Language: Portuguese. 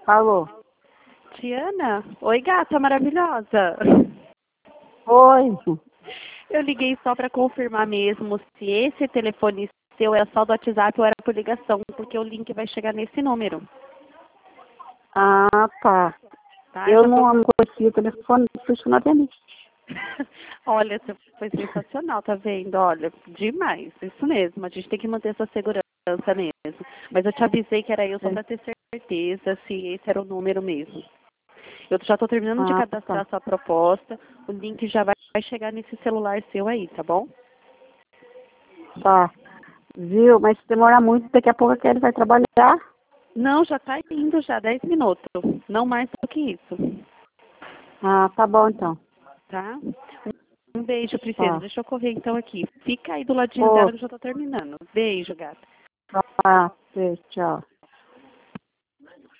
Alô? Tiana? Oi, gata maravilhosa. Oi. Eu liguei só para confirmar mesmo se esse telefone seu é só do WhatsApp ou era por ligação, porque o link vai chegar nesse número. Ah, tá. Tá? Eu Já tô... não conheci o telefone, por isso que não atendi. Olha, você foi sensacional, tá vendo? Olha, demais, isso mesmo. A gente tem que manter essa segurança mesmo. Mas eu te avisei que era eu só para ter certeza se esse era o número mesmo. Eu já estou terminando de cadastrar sua proposta. O link já vai chegar nesse celular seu aí, tá bom? Tá. Viu? Mas se demorar muito, daqui a pouco ele vai trabalhar. Não, já está indo já, 10 minutos. Não mais do que isso. Ah, tá bom então. Tá? Um beijo, princesa. Tá. Deixa eu correr então aqui. Fica aí do ladinho dela que eu já estou terminando. Beijo, gata. Tá. Tchau.